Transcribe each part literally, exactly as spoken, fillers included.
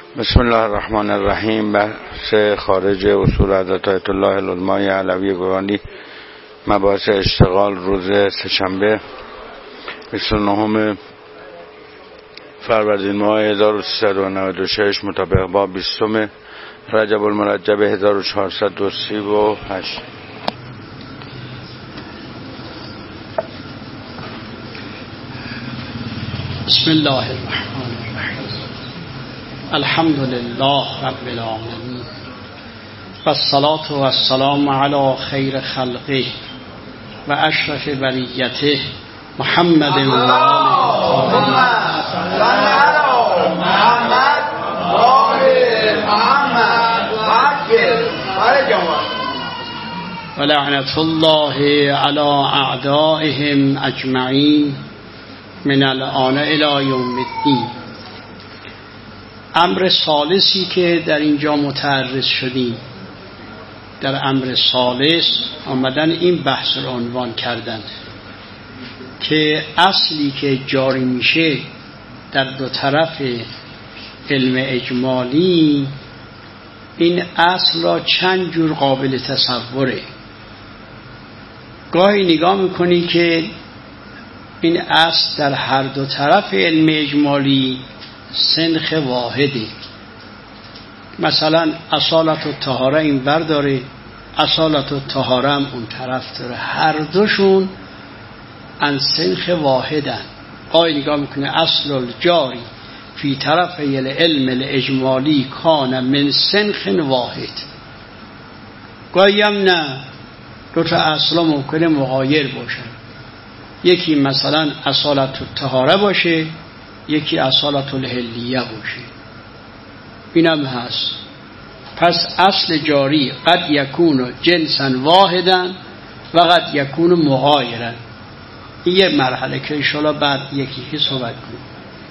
بسم الله الرحمن الرحیم. بحث خارج اصول حضرت آیت الله العلمای علوی گوانی، مباحث اشتغال، روز سه‌شنبه بیست و نهم فروردین ماه هزار و سیصد و نود و شش مطابق با بیستم رجب المرجب هزار و چهارصد و سی و هشت. بسم الله الرحمن الرحیم. الحمد لله رب العالمین و الصلاة و السلام علی خیر خلقه و اشرف بریته محمد و آله و لعنت الله علی اعدائهم اجمعین من الآن الی یوم الدین. امر ثالثی که در اینجا متعرض شدیم، در امر ثالث آمدن این بحث رو عنوان کردن که اصلی که جاری میشه در دو طرف علم اجمالی، این اصل را چند جور قابل تصوره. گاهی نگاه میکنی که این اصل در هر دو طرف علم اجمالی سنخ واحده. مثلا اصالت الطهاره این ور داره، اصالت الطهاره هم اون طرف داره، هر دوشون ان سنخ واحدن. گاهی نگاه میکنه اصل الجاری فی طرف علم الاجمالی کان من سنخ واحد. گاهی هم نه، دو تا اصلا ممکنه مغایر باشن، یکی مثلا اصالت الطهاره باشه، یکی اصالت الحلیه باشه. اینم هست. پس اصل جاری قد یکون جنسا واحدا و قد یکون مغایرا. این یه مرحله که انشاءالله بعد یکی که صحبت کنیم.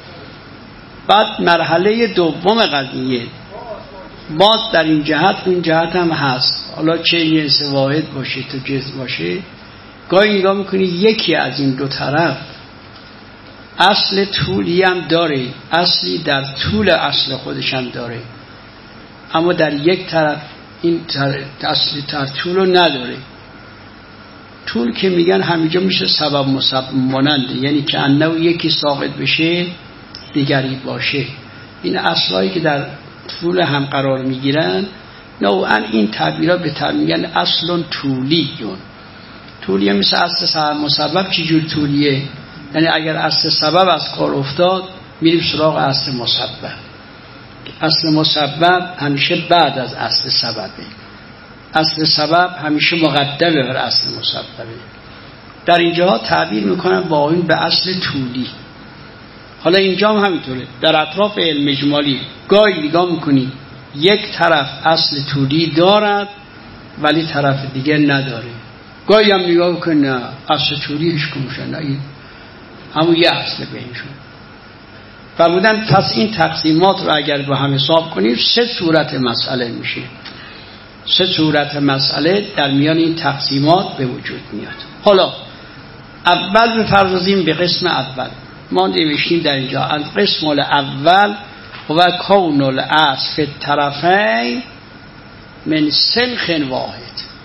بعد مرحله دوم قضیه، ما در این جهت این جهت هم هست، حالا چه جنس واحد باشه تو جنس باشه، گاهی نگاه میکنی یکی از این دو طرف اصل طولی هم داره، اصلی در طول اصل خودش هم داره، اما در یک طرف این اصلی در طول رو نداره. طول که میگن همینجا میشه سبب مسبب ماننده، یعنی که انه یکی ساقط بشه دیگری باشه. این اصلایی که در طول هم قرار میگیرن نوعا این تعبیرها به تعبیر میگن اصل طولیون. طولیه مثل اصل سبب مسبب. چی جور طولیه؟ یعنی اگر اصل سبب از کار افتاد میریم سراغ اصل مسبب. اصل مسبب همیشه بعد از اصل سببه، اصل سبب همیشه مقدمه بر اصل مسببه. در اینجا تعبیر میکنن با این به اصل طولی. حالا اینجا هم همینطوره، در اطراف علم اجمالی گاهی نگاه میکنی یک طرف اصل طولی دارد ولی طرف دیگه نداره. گاهی هم نگاه میکنه اصل طولیش کمشه، نه این همون یه اصل بینشون. فرمودن پس این تقسیمات رو اگر با هم حساب کنیم سه صورت مسئله میشه. سه صورت مسئله در میان این تقسیمات به وجود میاد. حالا اول بپردازیم به قسم اول. ما نوشتیم در اینجا القسم الاول و کون الاصل فی الطرفین من سنخ واحد.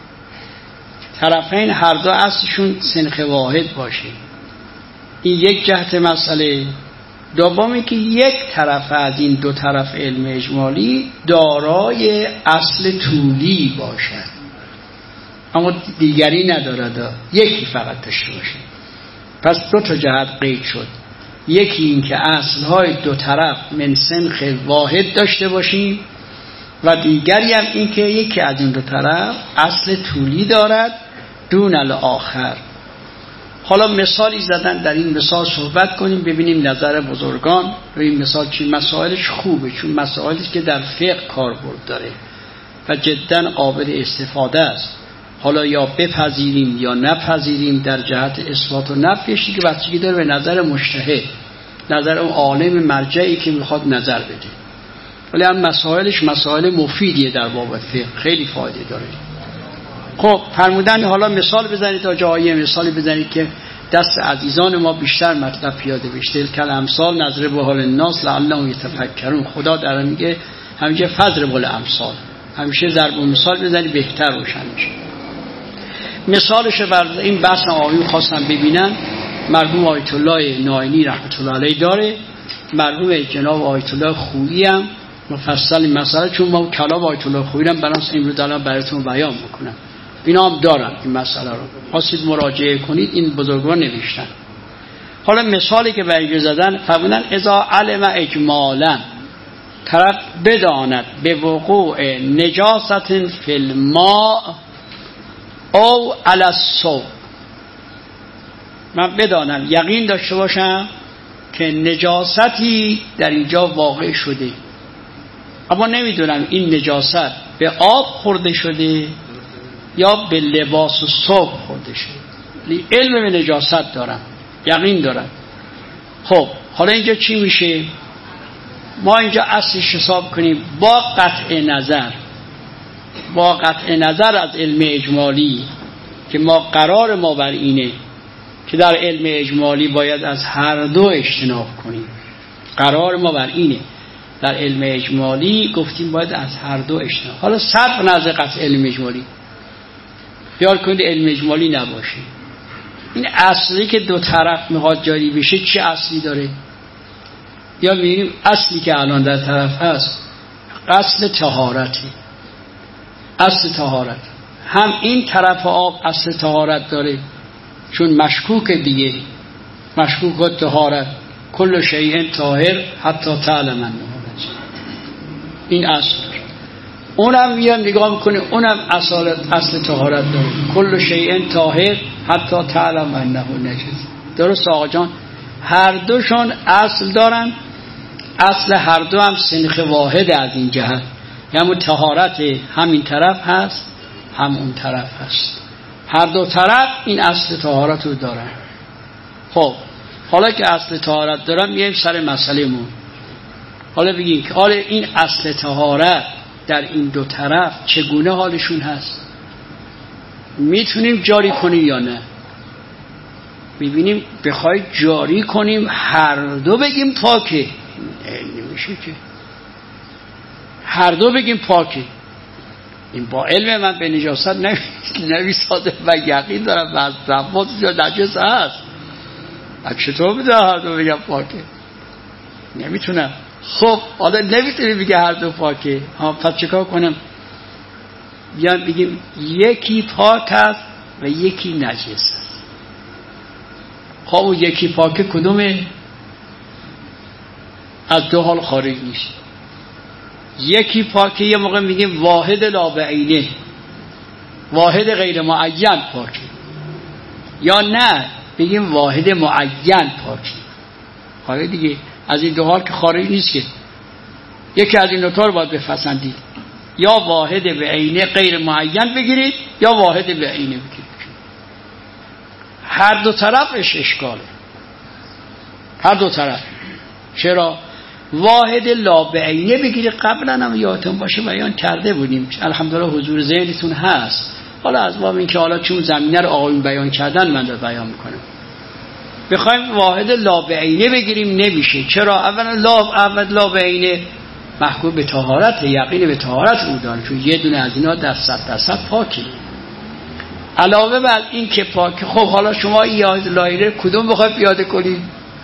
طرفین هر دو اصلشون سنخ واحد باشه. این یک جهت مسئله. دومی که یک طرف از این دو طرف علم اجمالی دارای اصل طولی باشد، اما دیگری ندارد، یکی فقط داشته باشه. پس دو تا جهت قید شد. یکی این که اصلهای دو طرف من سنخ واحد داشته باشیم و دیگری هم این که یکی از این دو طرف اصل طولی دارد دون الاخر. حالا مثالی زدن، در این مثال صحبت کنیم ببینیم نظر بزرگان و این مثال چی. مسائلش خوبه چون مسائلی که در فقه کاربرد داره و جدا قابل استفاده است. حالا یا بپذیریم یا نپذیریم در جهت اثبات و نفیش که بستگی داره به نظر مجتهد، نظر اون عالم مرجعی که میخواد نظر بده. ولی هم مسائلش مسائل مفیدیه در باب فقه، خیلی فایده داره. خب فرمودن حالا مثال بزنید تا جایی مثالی بزنید که دست عزیزان ما بیشتر مطلب پیاده بشه. کل امثال نظر به حال الناس لعلهم یتفکرون. خدا در میگه همیشه فضرب الامثال، همیشه ضرب مثال بزنی بهتر روشن میشه. مثالش بر این بحث آقایون خواستم ببینن، مرحوم آیت الله نائینی رحمت الله علیه داره، مرحوم جناب آیت الله خویی هم مفصل مسئله، چون ما کلام آیت الله خویی هم برام امروز الان براتون بیان میکنم. اینا هم دارن این مسئله رو، خواستید مراجعه کنید، این بزرگوار نوشتن. حالا مثالی که برای زدن فرمودن اذا علم اجمالا، طرف بداند به وقوع نجاست فی الماء او علی الصوب، من بدانم یقین داشته باشم که نجاستی در اینجا واقع شده، اما نمیدونم این نجاست به آب خورده شده یا به لباس و ثوب خورده شده. علم به نجاست دارم، یقین دارم. خب حالا اینجا چی میشه؟ ما اینجا اصلش حساب کنیم با قطع نظر، با قطع نظر از علم اجمالی که ما قرار ما بر اینه که در علم اجمالی باید از هر دو اجتناب کنیم. قرار ما بر اینه در علم اجمالی گفتیم باید از هر دو اجتناب. حالا صرف نظر قطع علم اجمالی، خیال کنید علم اجمالی نباشه. این اصلی که دو طرف میخواد جاری بشه چه اصلی داره؟ یا میبینیم اصلی که الان در طرف هست اصل طهارتی، اصل طهارت. هم این طرف آب اصل طهارت داره چون مشکوک دیگه، مشکوک و طهارت، کل شیء طاهر حتی تعلم انه نجس، این اصل. اونم میان نگاه میکنه، اونم اصل اصل طهارت داره، کل شیء طاهر حتی تعلم انه نجس. درست آقا جان؟ هر دوشون اصل دارن، اصل هر دو هم سنخ واحد از این جهت، یعنی طهارت هم این طرف هست هم اون طرف هست، هر دو طرف این اصل طهارت رو دارن. خب حالا که اصل طهارت دارن میایم سر مسئله مون. حالا بگیم که حالا این اصل طهارت در این دو طرف چگونه حالشون هست؟ میتونیم جاری کنیم یا نه؟ ببینیم بخوای جاری کنیم هر دو بگیم پاکه، نمیشه که هر دو بگیم پاکه. این با علم من به نجاست نمیساده و یقین دارم و از رفات یا نجس هست. چطور بده هر دو بگم پاکه؟ نمیتونم. خب حالا نمیتونی بگه هر دو پاکه، ها پس چیکار کنم؟ بیان بگیم یکی پاک است و یکی نجس است. خب اون یکی پاکه کدومه؟ از دو حال خارج نیست. یکی پاکه یه موقع میگیم واحد لا بعینه، واحد غیر معین پاکه، یا نه بگیم واحد معین پاکه. حالا دیگه از این دو حال که خارج نیست که، یکی از این دو تا رو باید بپسندید، یا واحد به عینه غیر معین بگیرید یا واحد به عینه بگیرید. هر دو طرفش اشکاله، هر دو طرف. چرا؟ واحد لا به عینه بگیرید قبلا هم یادتون باشه بیان کرده بودیم، الحمدلله حضور ذهنتون هست. حالا از باب این که حالا چون زمینه رو آقایون بیان کردن من رو بیان میکنم. بخوایم واحد لا به عینه بگیریم نمیشه. چرا؟ اولا لا اول لا به عینه محکوم به طهارت، یقین به طهارت او داره، چون یه دونه از اینا در صد درصد پاکه. علاوه بر این که پاکه، خب حالا شما یاد لایره کدوم بخواید پیاده کنید؟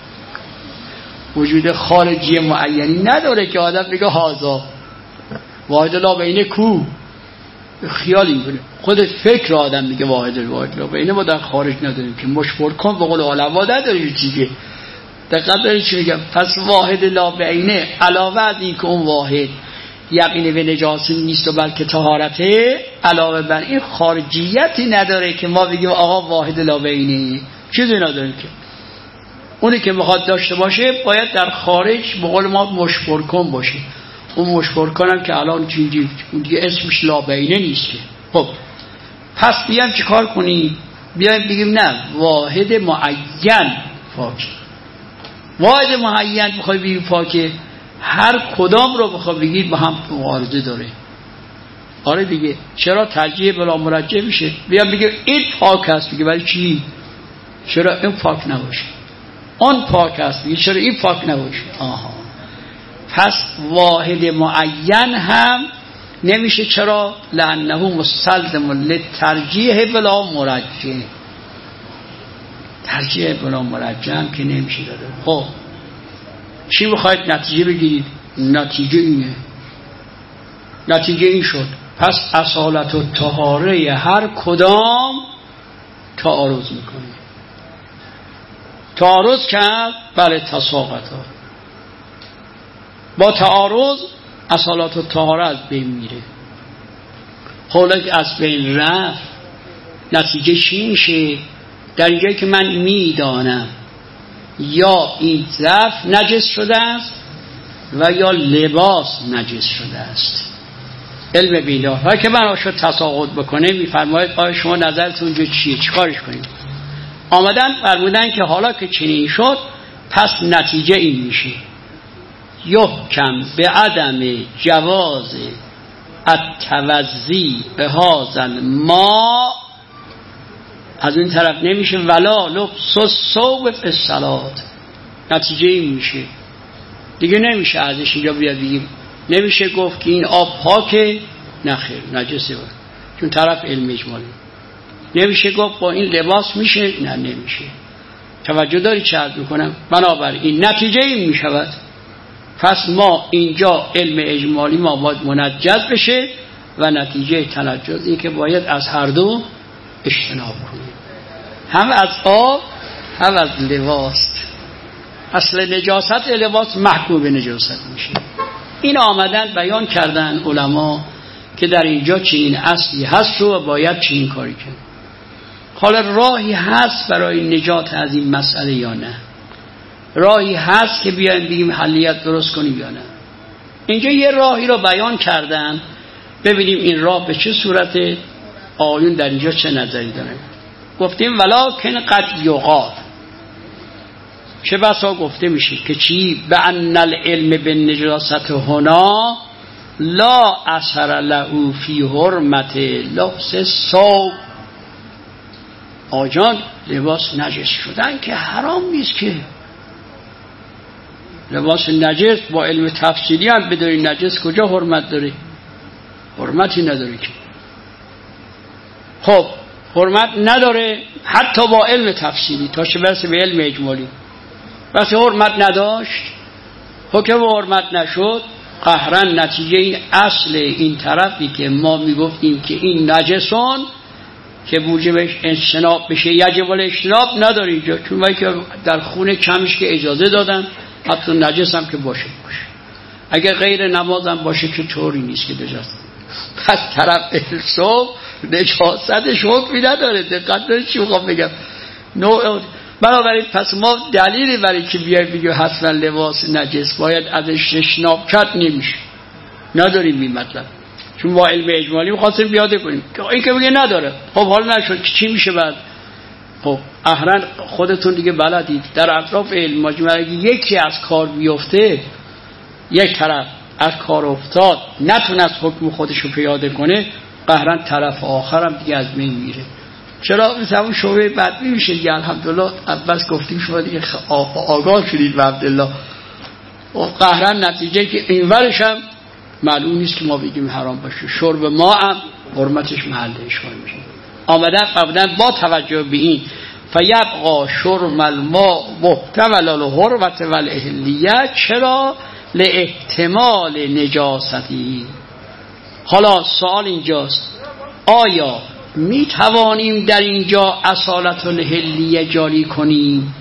وجود خارجی معینی نداره که آدم بگه هازا واحد لا به عینه کو، خیالی میکنه خود فکر آدم میگه واحد واحد لا به عینه. ما در خارج نداریم که مشفر کن به قول علما نداریم چیزی. دقت دارید چی میگم؟ پس واحد لا به عینه علاوه از این که اون واحد یقین به نجاست نیست و بلکه طهارته، علاوه بر این خارجیتی نداره که ما بگیم آقا واحد لا به عینه، چیزی نداریم که. اونی که میخواد داشته باشه باید در خارج به قول ما مشفر کن باشه. اون مشفر کنم که الان چیزی اون دیگه اسمش لا به عینه نیست که. خب پس بیایم چی کار کنیم؟ بیایم بگیم نه واحد معین پاک، واحد معین بخوای بگیم پاکه، هر کدام رو بخوای بگید با هم معارضه داره. آره دیگه. چرا ترجیح بلا مرجح میشه؟ بیام بگیم این پاک است، بگه برای چی؟ چرا این پاک نباشه؟ اون پاک است، چرا این پاک نباشه؟ آها. پس واحد معین هم نمیشه. چرا؟ لانه مستلزم للترجیح بلا مرجح. ترجیح بلا مرجح هم که نمیشه داده. خب چی میخواید نتیجه بگیرید؟ نتیجه اینه، نتیجه این شد. پس اصالت و طهاره هر کدام تعارض میکنه. تعارض کرد، بله تساقط ها. با تعارض اصالت و طهاره از بین میره. حالا که از بین رفت، نتیجه چی میشه؟ در اینجایی که من میدانم یا این ظرف نجس شده است و یا لباس نجس شده است، علم بینا ها که من شد تساقط بکنه، میفرماید آیا شما نظرتون اونجا چیه؟ چیکارش کنیم؟ آمدن فرمودن که حالا که چنین شد، پس نتیجه این میشه یحکم به عدم جواز التوضی به هذا ما. از این طرف نمیشه ولا لبس الثوب فی الصلاة. نتیجه این میشه دیگه نمیشه ازش اینجا بیاد بگیم، نمیشه گفت که این آب پاکه، نخیر نجسه، چون طرف علم اجمالی. نمیشه گفت با این لباس میشه، نه نمیشه. توجه داری چه عرض میکنم؟ بنابراین نتیجه این میشود پس ما اینجا علم اجمالی ما باید منجز بشه و نتیجه تنجز این که باید از هر دو اجتناب کنیم، هم از آب هم از لباس. اصل نجاست لباس محکوم به نجاست میشه. این آمدن بیان کردن علما که در اینجا چنین اصلی هست و باید چنین کاری کنیم. حالا راهی هست برای نجات از این مسئله یا نه؟ راهی هست که بیایم بگیم حلیت درست کنیم یا نه؟ اینجا یه راهی رو بیان کردن، ببینیم این راه به چه صورت، آیون در اینجا چه نظری داره. گفتیم ولکن قد یقال، چه بسا گفته میشه که چی؟ به ان العلم بالنجاست هنا لا اثر له فی حرمت لبس الثوب. آجان لباس نجس شدن که حرام نیست که. لباس نجس با علم تفصیلی هم بدونی نجس کجا حرمت داره؟ حرمتی نداره که. خب حرمت نداره حتی با علم تفصیلی تا چه برسه به علم اجمالی. بس حرمت نداشت، حکم حرمت نشد، قهرن نتیجه این اصل این طرفی که ما میگفتیم که این نجسان که موجبش اجتناب بشه یجب الاجتناب نداره اینجا، چون وقتی که در خون کمش که اجازه دادن حتی نجس هم که باشه باشه، اگر غیر نماز هم باشه که طوری نیست که نجاست. پس طرف احساب نجاستش حکمی نداره. دقت دارید چی میخوام بگم؟ نوع بنابراین پس ما دلیلی برای که بیایم بگیم حتما لباس نجس باید ازش اجتناب کرد نمیشه، نداریم این مطلب، چون با علم اجمالی می‌خواستیم بیاده کنیم. این که بگه نداره، خب حالا نشد که چی میشه بعد؟ خب احرن خودتون دیگه بلدید در اطراف علم مجموعه یکی از کار بیفته، یک طرف از کار افتاد نتونست حکم خودشو پیاده کنه، قهرن طرف آخرم دیگه از بین میره. چرا؟ مثل همون شعبه بدبی میشه دیگه. الحمدلله اول گفتیم شما دیگه آگاه شدید و عبدالله. و قهرن نتیجه که این ورش هم معلوم نیست که ما بگیم حرام باشه، شرب ما هم حرمتش محل اشکال میشه. آمدن قبلا با توجه به این فیبقا شرب الماء محتمل الحرمت والاهلیه. چرا؟ لاحتمال نجاستی. حالا سوال اینجاست، آیا می توانیم در اینجا اصالت الحلیه جاری کنیم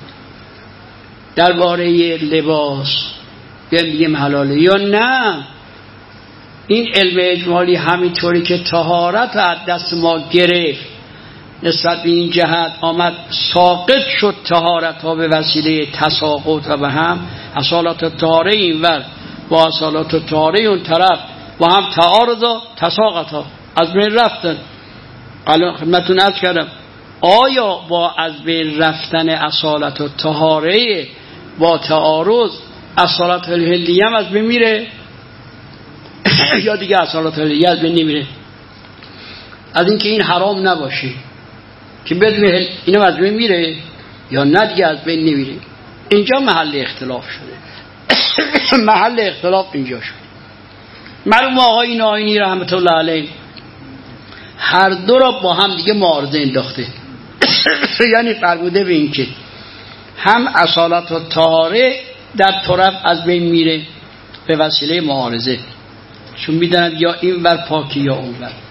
درباره لباس بگیم حلاله یا نه؟ این علم اجمالی همینطوری که طهارت از دست ما گرفت نسبت به این جهت آمد ساقط شد طهارت ها به وسیله تساقط و به هم اصالت طهاره این ور با اصالت طهاره اون طرف با هم تعارض و تساقط ها از بین رفتن. الان خدمتتون عرض کردم آیا با از بین رفتن اصالت و طهاره با تعارض اصالت الحلیه هم از بین میره یا دیگه اصالت الحلیه از بین نمیره؟ از اینکه این حرام نباشه که بدون اینم از بین میره. یا نه دیگه از بین نمیره. اینجا محل اختلاف شده. محل اختلاف اینجا شد. مرحوم آقای ناینی رحمت الله علیه هر دو را با هم دیگه معارضه انداخته. یعنی فرموده به این که هم اصالت و طهاره در طرف از بین میره به وسیله معارضه، چون میدونن یا این ور پاکی یا اون ور.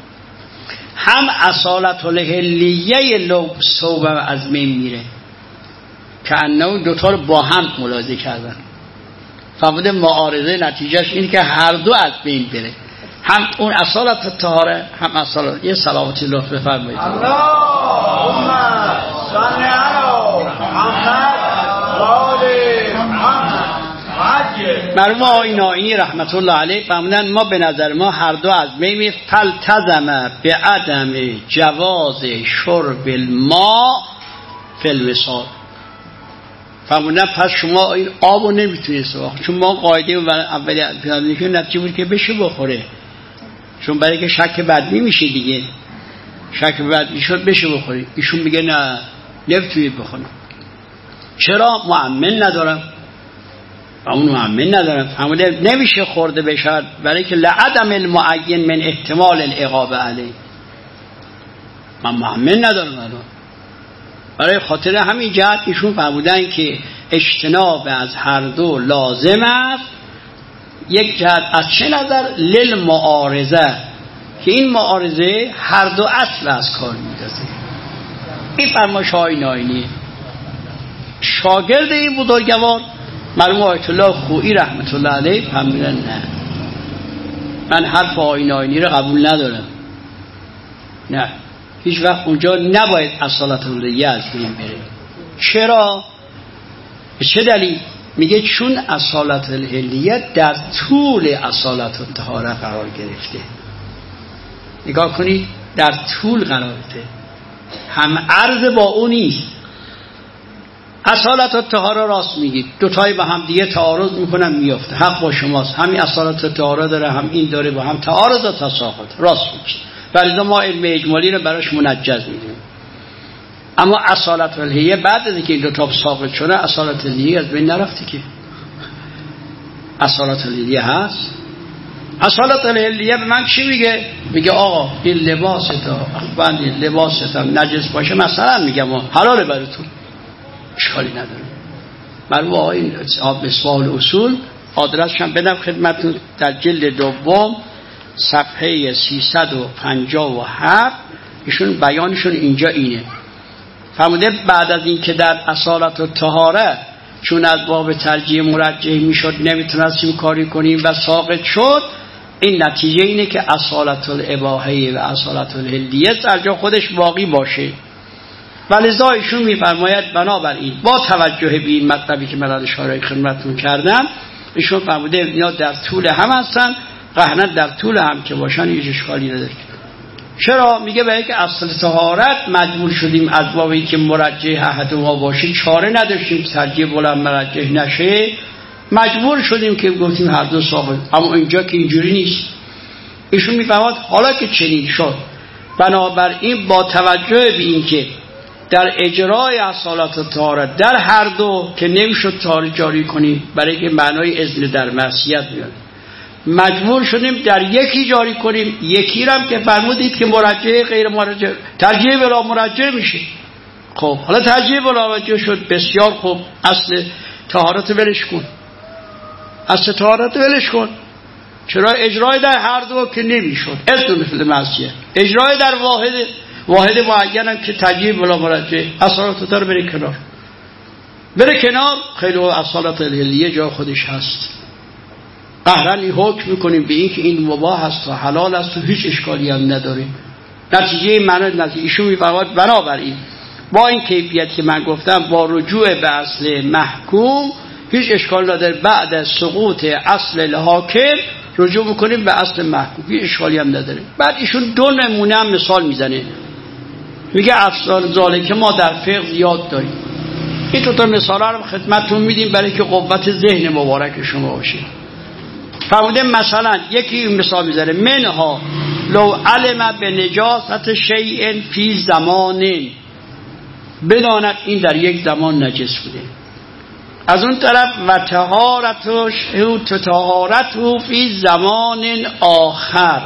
هم اصالت الحلیه لب صوبه از بین میره که انه دوتا رو با هم ملاحظه کردن. فرموده معارضه نتیجهش اینه که هر دو از بین بره، هم اون اصالت طهاره هم اصالت. یه صلوات الله بفرمایید. اللهم صل علی محمد و آل محمد. مرحوم آقای ناینی رحمت الله علیه فرمودن ما به نظر ما هر دو از بین فالتزم به عدم جواز شرب الماء فی الوصال. فرمودن پس شما این آبو نمیتونید سراخ، چون ما قاعده اولی پیاده که نتیجه بود که بشه بخوره، چون برای که شک بدنی میشه دیگه، شک بدنی شد بشه بخوری. ایشون میگه نه نمیتونید بخورید. چرا؟ مؤمن ندارم و اون مؤمن ندارم. فرموده نمیشه خورده بشه برای که لعدم المعین من احتمال العقاب علیه. من مؤمن ندارم الان. برای خاطر همین جهت ایشون فرمودن که اجتناب از هر دو لازم است. یک جهت از چه نظر؟ للمعارضه، که این معارضه هر دو اصل از کار میدازه. این فرمایش های ناینی شاگرد این بزرگوار مرحوم آیت الله خویی رحمت الله علیه فرمودن نه، من حرف آقای ناینی رو قبول ندارم. نه، هیچ وقت اونجا نباید اصالت الحلیه از بین بره. چرا؟ به چه دلیل؟ میگه چون اصالت الحلیه در طول اصالت الطهاره قرار گرفته. نگاه کنید در طول قرار گرفته، هم عرض با اون نیست. اصالت الطهاره راست میگید، دوتایی با هم دیگه تعارض میکنن میافته، حق با شماست. همین اصالت الطهاره داره هم این داره، با هم تعارض و تساقط. راست میگید، ولی ما علم اجمالی رو براش منجز میدونیم. اما اصالت الحلیه بعد از اینکه این دو تا ساقط شده اصالت الحلیه از بین نرفته که. اصالت الحلیه هست. اصالت الحلیه به من چی میگه؟ میگه آقا این لباس تا بند لباس تا نجس باشه مثلا میگم حلاله براتون، اشکالی نداره. مرحوم آقای مصباح الاصول آدرسش هم بدم خدمتتون، در جلد دوم صفحه سیصد و پنجاه و هفت ایشون بیانشون اینجا اینه. فرموده بعد از این که در اصالت و طهاره چون از باب ترجیح مرجح میشد نمیتونستیم کاری کنیم و ساقط شد، این نتیجه اینه که اصالت الاباحه و اصالت الحلیه در جا خودش باقی باشه. ولذا ایشون میفرماید بنابراین با توجه به این مطلبی که من اشاره خدمتتون کردم، ایشون فرموده اینا در طول هم هستن، قهنت در طول هم که باشن هیچ اشکالی نداره. چرا؟ میگه برای که اصل طهارت مجبور شدیم از بابی که مرجح احد ما باشه، چاره نداشتیم که ترجیح بلند مرجح نشه، مجبور شدیم که گفتیم هر دو ثابت. اما اینجا که اینجوری نیست. ایشون میفهمد حالا که چنین شد، بنابراین با توجه به این که در اجرای اصالت و طهارت در هر دو که نمیشد طهارت جاری کنیم برای که معنای اذن در معصیت بیاد، مجبور شدیم در یکی جاری کنیم. یکی رم که فرمودید که مرجح غیر مرجح، ترجیح بلا مرجح میشه. خب حالا ترجیح بلا مرجح شد، بسیار خوب، اصل طهارت ولش کن، اصل طهارت ولش کن. چرا؟ اجرای در هر دو که نمیشد، اذن مثل معصیت، اجرای در واحد واحد معین هم که ترجیح بلا مرجح، اصالت طهارت بره کنار، بره کنار. خیلی اصالت الحلیه جا خودش هست. قهرن این حکم میکنیم به این که این مباح است و حلال است و هیچ اشکالی هم نداره. نتیجه معنی نتیجه ایشون میفرماید بنابراین با این کیفیت که من گفتم با رجوع به اصل محکوم هیچ اشکال نداره. بعد از سقوط اصل الحاکم رجوع میکنیم به اصل محکوم، هیچ اشکالی هم نداره. بعد ایشون دو نمونه هم مثال میزنه، میگه افضال ذالک ما در فقه زیاد داریم. این دو تا مثالا رو خدمتتون میدیم برای که قوت ذهن مبارک شما باشه. فرموده مثلا یکی مثال میذاره منها لو علم به نجاست شیء فی زمان بداند این در یک زمان نجس بوده. از اون طرف و طهارتش او طهارته فی زمان آخر،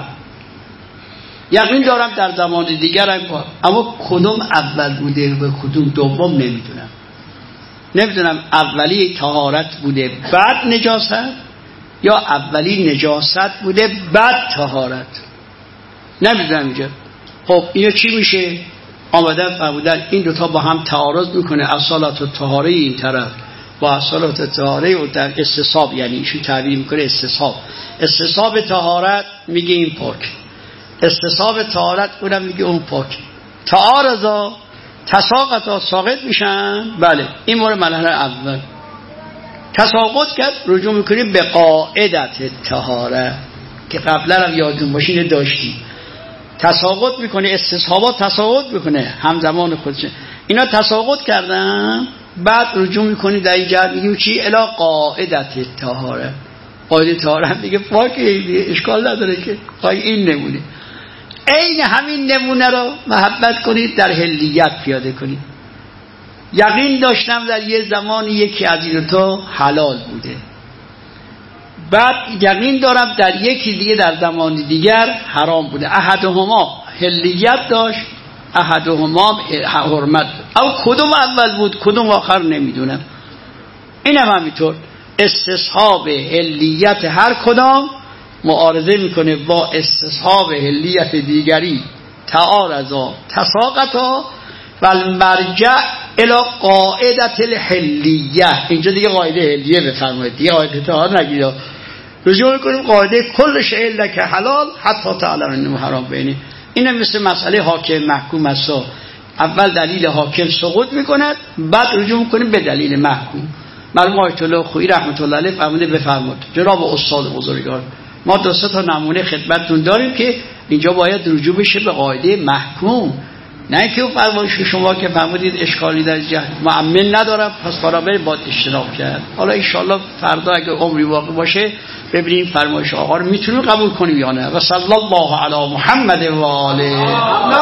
یقین دارم در زمان دیگر هم، اما کدوم اول بوده و کدوم دوم نمیدونم. نمیدونم اولی طهارت بوده بعد نجاست یا اولی نجاست بوده بعد طهارت، نمیدونم اینجا. خب اینو چی میشه؟ آمدن فرمودن این دوتا با هم تعارض میکنه، اصالت و طهاره این طرف با اصالت و طهاره و در استصحاب، یعنی ایشون تعبیر میکنه استصحاب. استصحاب طهارت میگه این پاک، استصحاب طهارت اونم میگه اون پاک. تعارضا تساقطا ساقط میشن. بله این مورد مرحله اول. تساقط کرد رجوع میکنیم به قاعدت طهاره که قبلا هم یادتون باشین داشتیم. تساقط میکنه، استصحابات تساقط میکنه همزمان خودش، اینا تساقط کردن، بعد رجوع میکنی در این جهت میگیم چی؟ الی قاعدت طهاره. قاعده طهاره میگه پاکه، اشکال نداره که این نمونه. عین همین نمونه رو محبت کنید در حلیت پیاده کنید. یقین داشتم در یه زمانی یکی از این تو حلال بوده، بعد یقین دارم در یکی دیگه در زمان دیگر حرام بوده. احدهما حلیت داشت، احدهما حرمت. او کدوم اول بود کدوم آخر نمیدونم. اینم همینطور استصحاب حلیت هر کدام معارضه میکنه با استصحاب حلیت دیگری. تعارضا تساقطا و المرجع الى قاعدت الحلیه. اینجا دیگه قاعده حلیه بفرمایید، دیگه قاعده طهارت نگید. رجوع میکنیم قاعده کل شیء لک حلال حتی تعلم انه حرام بینی. اینه مثل مسئله حاکم محکوم است. اول دلیل حاکم سقوط میکند، بعد رجوع میکنیم به دلیل محکوم. مرحوم آیت الله خویی رحمت الله علیه فرموده بفرمود جناب استاد بزرگوار، ما دو سه تا نمونه خدمتتون داریم که اینجا باید رجوع بشه به قاعده محکوم، نه که فرمایش شما که فرمودید اشکالی در جهت مؤمن ندارم پس برابر با اشتراک کرد. حالا ان شاءالله فردا اگه عمری باقی باشه ببینیم فرمایش آقا رو میتونیم قبول کنیم یا نه. و صلی الله علی محمد و آله.